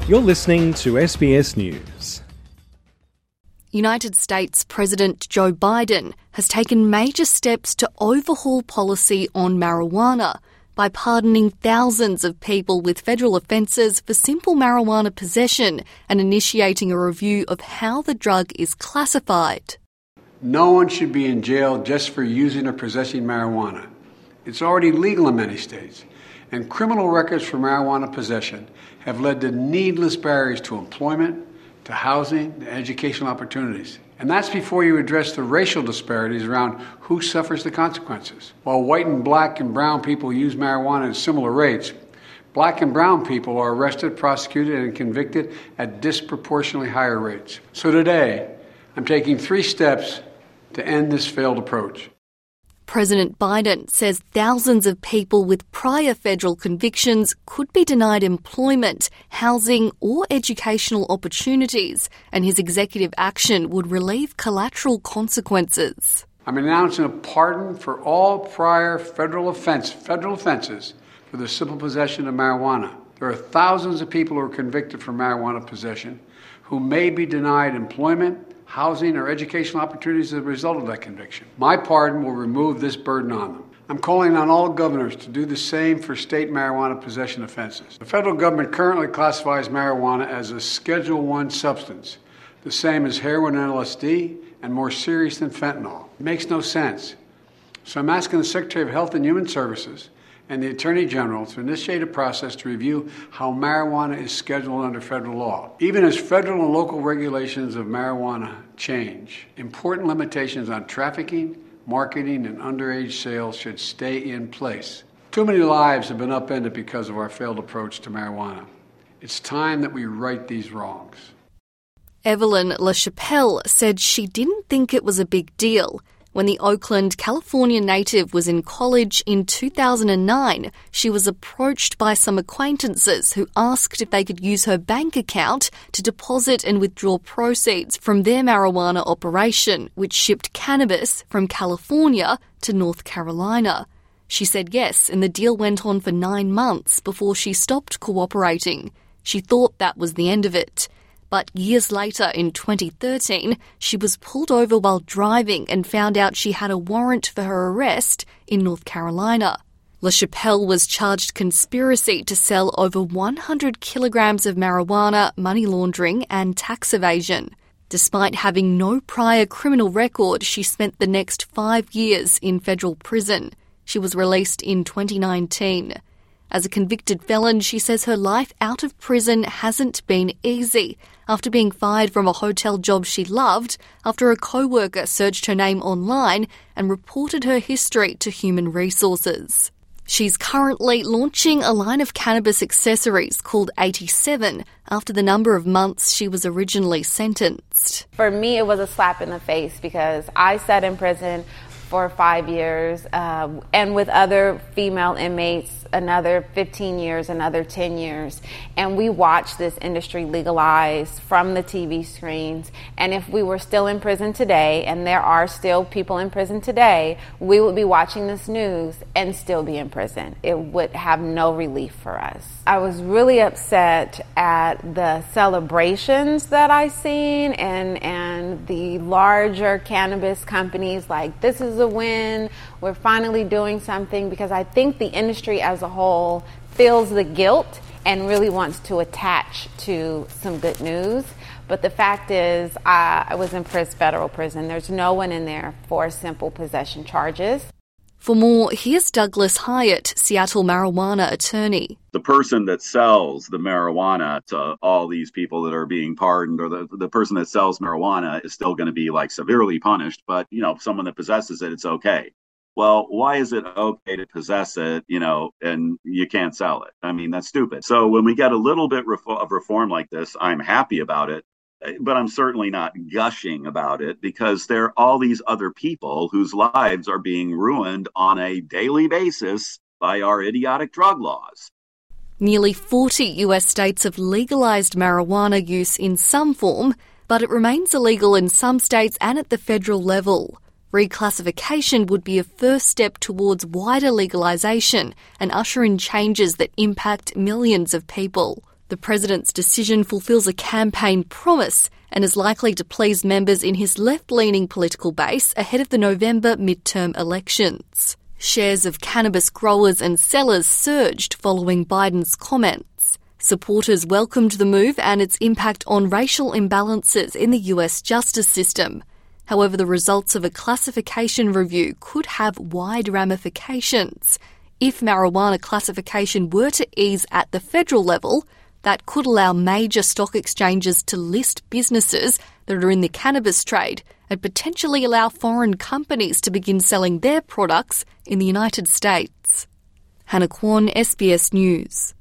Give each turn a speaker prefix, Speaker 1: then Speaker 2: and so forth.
Speaker 1: You're listening to SBS News.
Speaker 2: United States President Joe Biden has taken major steps to overhaul policy on marijuana by pardoning thousands of people with federal offences for simple marijuana possession and initiating a review of how the drug is classified.
Speaker 3: No one should be in jail just for using or possessing marijuana. It's already legal in many states, and criminal records for marijuana possession have led to needless barriers to employment, to housing, to educational opportunities. And that's before you address the racial disparities around who suffers the consequences. While white and black and brown people use marijuana at similar rates, black and brown people are arrested, prosecuted, and convicted at disproportionately higher rates. So today, I'm taking 3 steps to end this failed approach.
Speaker 2: President Biden says thousands of people with prior federal convictions could be denied employment, housing or educational opportunities, and his executive action would relieve collateral consequences.
Speaker 3: I'm announcing a pardon for all prior federal offenses for the simple possession of marijuana. There are thousands of people who are convicted for marijuana possession who may be denied employment, housing, or educational opportunities as a result of that conviction. My pardon will remove this burden on them. I'm calling on all governors to do the same for state marijuana possession offenses. The federal government currently classifies marijuana as a Schedule I substance, the same as heroin and LSD, and more serious than fentanyl. It makes no sense. So I'm asking the Secretary of Health and Human Services and the Attorney General to initiate a process to review how marijuana is scheduled under federal law. Even as federal and local regulations of marijuana change, important limitations on trafficking, marketing, and underage sales should stay in place. Too many lives have been upended because of our failed approach to marijuana. It's time that we right these wrongs.
Speaker 2: Evelyn LaChapelle said she didn't think it was a big deal. When the Oakland, California native was in college in 2009, she was approached by some acquaintances who asked if they could use her bank account to deposit and withdraw proceeds from their marijuana operation, which shipped cannabis from California to North Carolina. She said yes, and the deal went on for 9 months before she stopped cooperating. She thought that was the end of it. But years later, in 2013, she was pulled over while driving and found out she had a warrant for her arrest in North Carolina. LaChapelle was charged conspiracy to sell over 100 kilograms of marijuana, money laundering and tax evasion. Despite having no prior criminal record, she spent the next 5 years in federal prison. She was released in 2019. As a convicted felon, she says her life out of prison hasn't been easy. After being fired from a hotel job she loved, after a co-worker searched her name online and reported her history to Human Resources. She's currently launching a line of cannabis accessories called 87 after the number of months she was originally sentenced.
Speaker 4: For me, it was a slap in the face because I sat in prison for 5 years, and with other female inmates, another 15 years, another 10 years. And we watched this industry legalize from the TV screens. And if we were still in prison today, and there are still people in prison today, we would be watching this news and still be in prison. It would have no relief for us. I was really upset at the celebrations that I seen and the larger cannabis companies like, this is a win, we're finally doing something, because I think the industry as a whole feels the guilt and really wants to attach to some good news. But the fact is, I was in federal prison. There's no one in there for simple possession charges.
Speaker 2: For more, here's Douglas Hyatt, Seattle marijuana attorney.
Speaker 5: The person that sells the marijuana to all these people that are being pardoned, or the person that sells marijuana is still going to be like severely punished. But, someone that possesses it, it's okay. Well, why is it okay to possess it, and you can't sell it? I mean, that's stupid. So when we get a little bit of reform like this, I'm happy about it. But I'm certainly not gushing about it because there are all these other people whose lives are being ruined on a daily basis by our idiotic drug laws.
Speaker 2: Nearly 40 US states have legalized marijuana use in some form, but it remains illegal in some states and at the federal level. Reclassification would be a first step towards wider legalization and usher in changes that impact millions of people. The president's decision fulfills a campaign promise and is likely to please members in his left-leaning political base ahead of the November midterm elections. Shares of cannabis growers and sellers surged following Biden's comments. Supporters welcomed the move and its impact on racial imbalances in the US justice system. However, the results of a classification review could have wide ramifications. If marijuana classification were to ease at the federal level, that could allow major stock exchanges to list businesses that are in the cannabis trade and potentially allow foreign companies to begin selling their products in the United States. Hannah Kwon, SBS News.